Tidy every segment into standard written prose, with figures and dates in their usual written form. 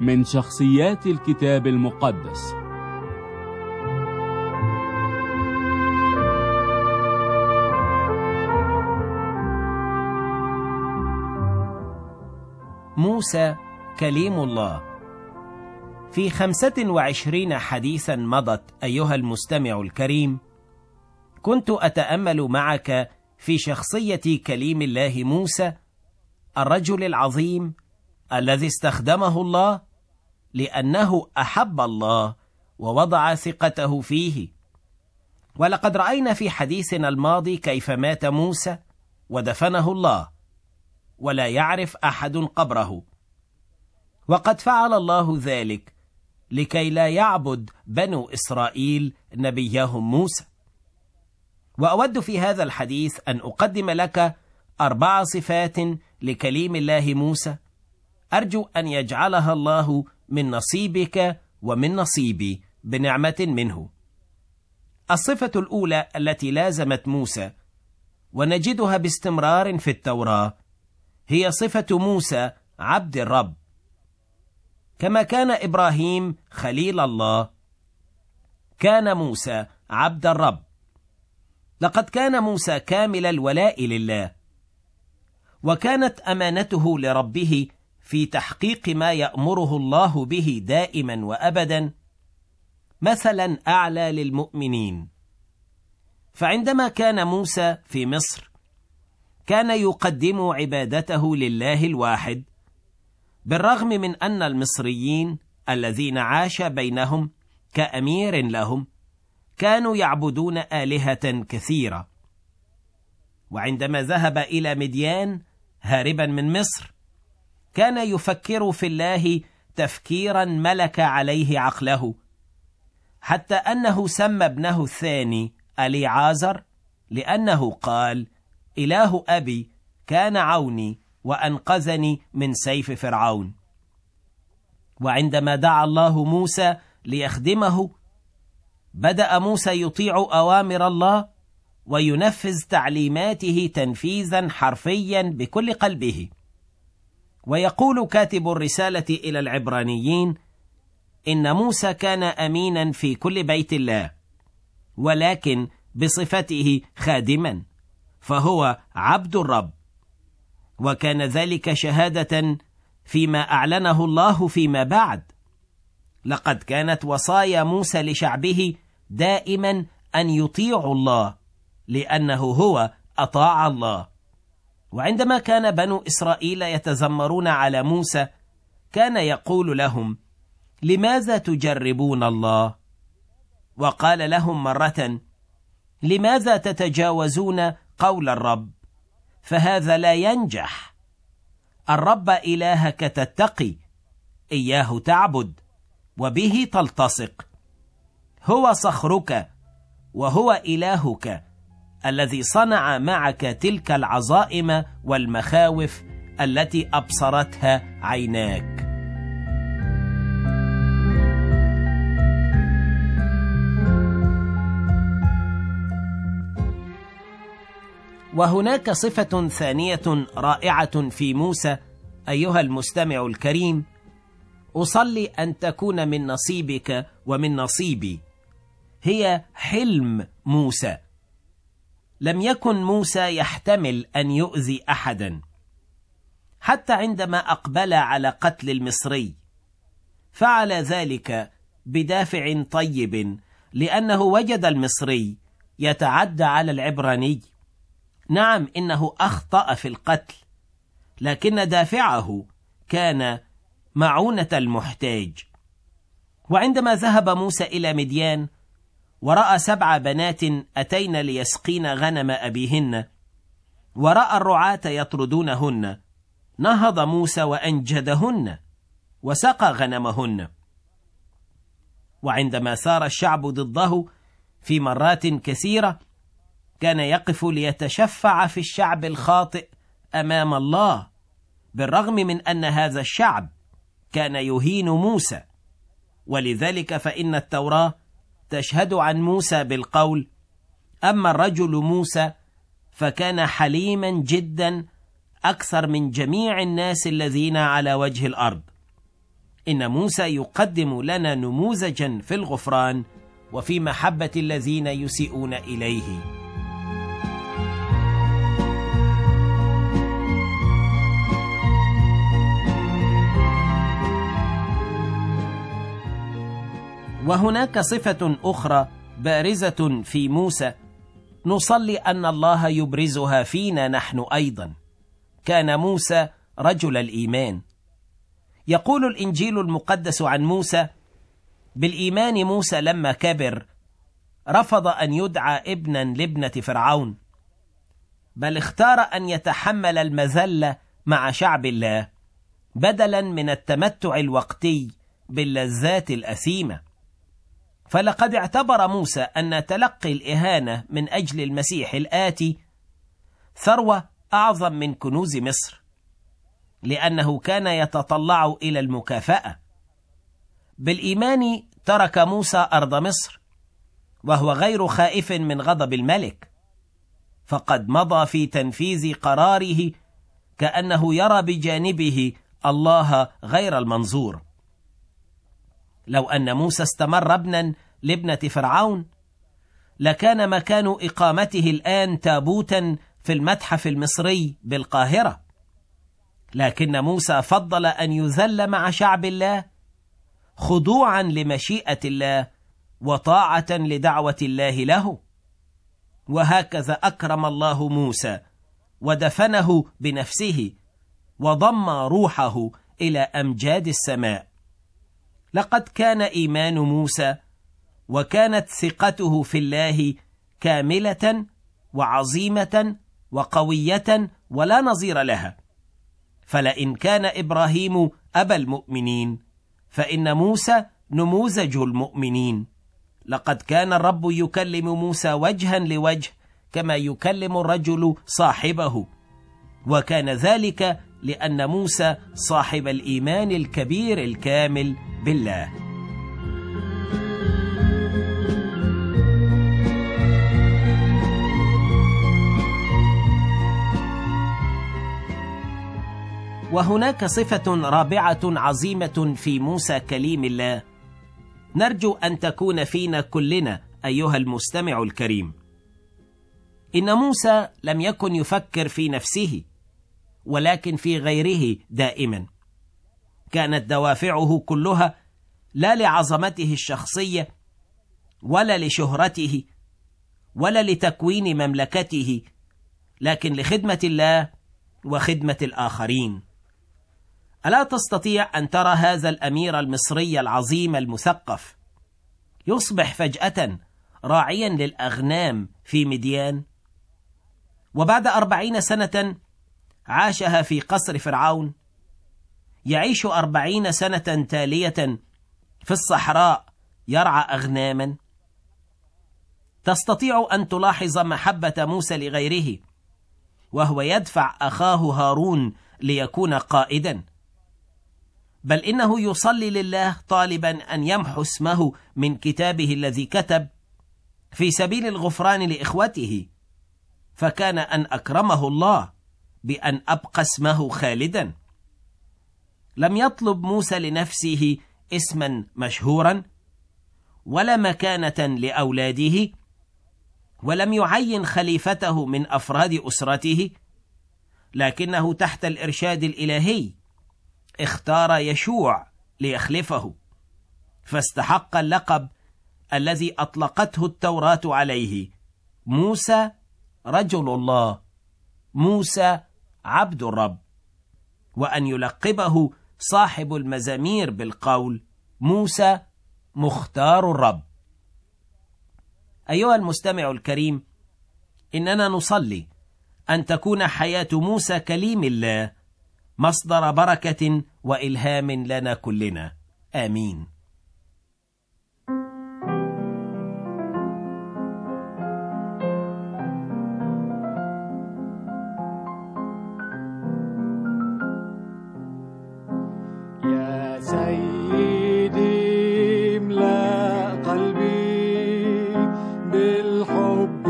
من شخصيات الكتاب المقدس. موسى كليم الله. في 25 حديثا مضت أيها المستمع الكريم، كنت أتأمل معك في شخصية كليم الله موسى، الرجل العظيم الذي استخدمه الله لأنه أحب الله ووضع ثقته فيه. ولقد رأينا في حديثنا الماضي كيف مات موسى ودفنه الله، ولا يعرف أحد قبره، وقد فعل الله ذلك لكي لا يعبد بنو إسرائيل نبيهم موسى. وأود في هذا الحديث أن أقدم لك 4 صفات لكليم الله موسى، أرجو أن يجعلها الله من نصيبك ومن نصيبي بنعمة منه. الصفة الأولى التي لازمت موسى ونجدها باستمرار في التوراة هي صفة موسى عبد الرب. كما كان إبراهيم خليل الله، كان موسى عبد الرب. لقد كان موسى كامل الولاء لله، وكانت أمانته لربه في تحقيق ما يأمره الله به دائما وأبدا مثلا أعلى للمؤمنين. فعندما كان موسى في مصر كان يقدم عبادته لله الواحد، بالرغم من أن المصريين الذين عاش بينهم كأمير لهم كانوا يعبدون آلهة كثيرة. وعندما ذهب إلى مديان هاربا من مصر كان يفكر في الله تفكيرا ملك عليه عقله، حتى أنه سمى ابنه الثاني أليعازر، لأنه قال: إله أبي كان عوني وأنقذني من سيف فرعون. وعندما دعا الله موسى ليخدمه بدأ موسى يطيع أوامر الله وينفذ تعليماته تنفيذا حرفيا بكل قلبه. ويقول كاتب الرسالة إلى العبرانيين إن موسى كان أمينا في كل بيت الله، ولكن بصفته خادما، فهو عبد الرب. وكان ذلك شهادة فيما أعلنه الله فيما بعد. لقد كانت وصايا موسى لشعبه دائما أن يطيعوا الله، لأنه هو أطاع الله. وعندما كان بنو إسرائيل يتذمرون على موسى كان يقول لهم: لماذا تجربون الله؟ وقال لهم مرة: لماذا تتجاوزون قول الرب؟ فهذا لا ينجح. الرب إلهك تتقي، إياه تعبد، وبه تلتصق. هو صخرك وهو إلهك الذي صنع معك تلك العظائم والمخاوف التي أبصرتها عيناك. وهناك صفة ثانية رائعة في موسى أيها المستمع الكريم، أصلي أن تكون من نصيبك ومن نصيبي، هي حلم موسى. لم يكن موسى يحتمل أن يؤذي أحدا، حتى عندما أقبل على قتل المصري فعل ذلك بدافع طيب، لأنه وجد المصري يتعدى على العبراني. نعم، إنه أخطأ في القتل، لكن دافعه كان معونة المحتاج. وعندما ذهب موسى إلى مديان ورأى 7 بنات أتين ليسقين غنم أبيهن، ورأى الرعاة يطردونهن، نهض موسى وأنجدهن وسقى غنمهن. وعندما سار الشعب ضده في مرات كثيرة كان يقف ليتشفع في الشعب الخاطئ أمام الله، بالرغم من أن هذا الشعب كان يهين موسى. ولذلك فإن التوراة تشهد عن موسى بالقول: أما الرجل موسى فكان حليما جدا أكثر من جميع الناس الذين على وجه الأرض. إن موسى يقدم لنا نموذجا في الغفران وفي محبة الذين يسيئون إليه. وهناك صفة أخرى بارزة في موسى نصلي أن الله يبرزها فينا نحن أيضا. كان موسى رجل الإيمان. يقول الإنجيل المقدس عن موسى: بالإيمان موسى لما كبر رفض أن يدعى ابنا لابنة فرعون، بل اختار أن يتحمل المذلة مع شعب الله بدلا من التمتع الوقتي باللذات الأثيمة. فلقد اعتبر موسى أن تلقي الإهانة من أجل المسيح الآتي ثروة أعظم من كنوز مصر، لأنه كان يتطلع إلى المكافأة. بالإيمان ترك موسى أرض مصر وهو غير خائف من غضب الملك، فقد مضى في تنفيذ قراره كأنه يرى بجانبه الله غير المنظور. لو أن موسى استمر ابنا لابنة فرعون لكان مكان إقامته الآن تابوتا في المتحف المصري بالقاهرة، لكن موسى فضل أن يذل مع شعب الله خضوعا لمشيئة الله وطاعة لدعوة الله له. وهكذا أكرم الله موسى ودفنه بنفسه وضم روحه إلى أمجاد السماء. لقد كان إيمان موسى وكانت ثقته في الله كاملة وعظيمة وقوية ولا نظير لها. فلئن كان إبراهيم أبا المؤمنين فإن موسى نموذج المؤمنين. لقد كان الرب يكلم موسى وجها لوجه كما يكلم الرجل صاحبه، وكان ذلك لأن موسى صاحب الإيمان الكبير الكامل بالله. وهناك صفة رابعة عظيمة في موسى كليم الله نرجو أن تكون فينا كلنا أيها المستمع الكريم. إن موسى لم يكن يفكر في نفسه ولكن في غيره دائما. كانت دوافعه كلها لا لعظمته الشخصية ولا لشهرته ولا لتكوين مملكته، لكن لخدمة الله وخدمة الآخرين. ألا تستطيع أن ترى هذا الأمير المصري العظيم المثقف يصبح فجأة راعيا للأغنام في مديان، وبعد 40 سنة عاشها في قصر فرعون يعيش 40 سنة تالية في الصحراء يرعى أغناما؟ تستطيع أن تلاحظ محبة موسى لغيره وهو يدفع أخاه هارون ليكون قائدا، بل إنه يصلي لله طالبا أن يمحو اسمه من كتابه الذي كتب في سبيل الغفران لإخوته، فكان أن أكرمه الله بأن أبقى اسمه خالدا. لم يطلب موسى لنفسه اسما مشهورا ولا مكانة لأولاده، ولم يعين خليفته من أفراد أسرته، لكنه تحت الإرشاد الإلهي اختار يشوع ليخلفه، فاستحق اللقب الذي أطلقته التوراة عليه: موسى رجل الله، موسى عبد الرب، وأن يلقبه صاحب المزامير بالقول: موسى مختار الرب. أيها المستمع الكريم، إننا نصلي أن تكون حياة موسى كليم الله مصدر بركة وإلهام لنا كلنا. آمين. يا سيدي املأ قلبي بالحب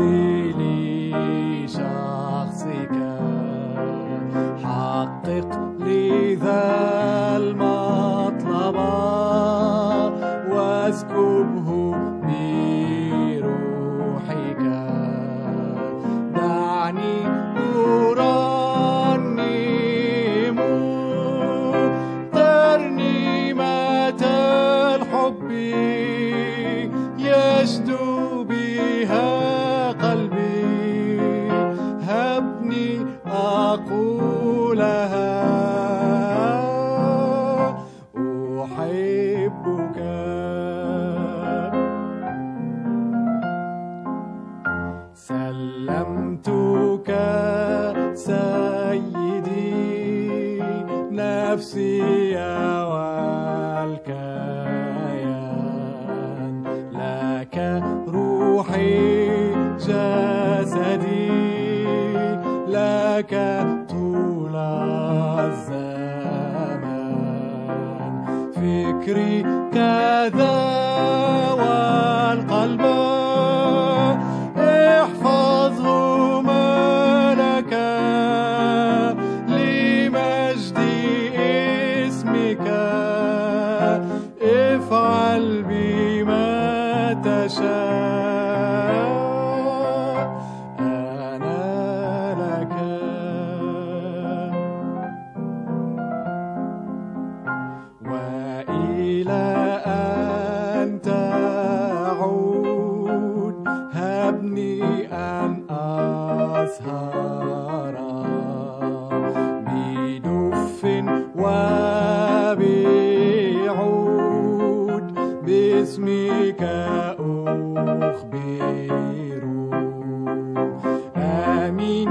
لشخصك، حقق لي ذا المطلب سلمتك سيدي نفسي والكيان، لك روحي جسدي، لك طول الزمان، فكري كذا والقلب احفظه ملك لمجد اسمك، افعل بما تشاء أنا لك. وإلى أن تعود هبني أن أسهر بدف وبعود، باسمك أخبر. آمين.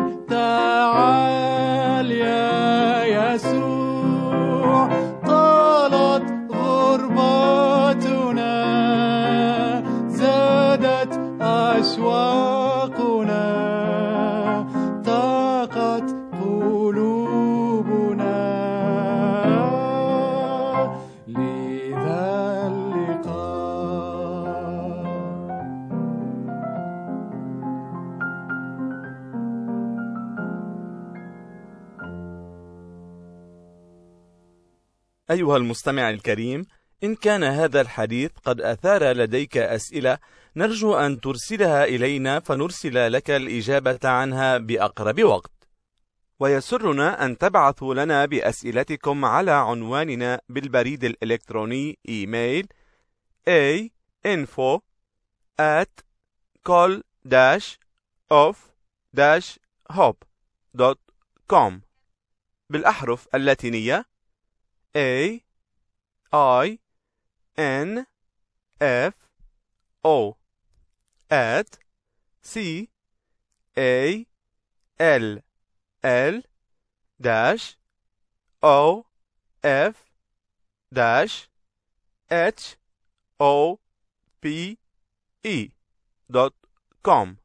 تعال يا يسوع، طالت غربتنا، زادت أشواقنا، طاقت قلوبنا لذا اللقاء. أيها المستمع الكريم، إن كان هذا الحديث قد أثار لديك أسئلة، نرجو أن ترسلها إلينا فنرسل لك الإجابة عنها بأقرب وقت. ويسرنا أن تبعثوا لنا بأسئلتكم على عنواننا بالبريد الإلكتروني إيميل info@col-of-hope.com بالأحرف اللاتينية AINFO@CALL-OF-HOPE.com.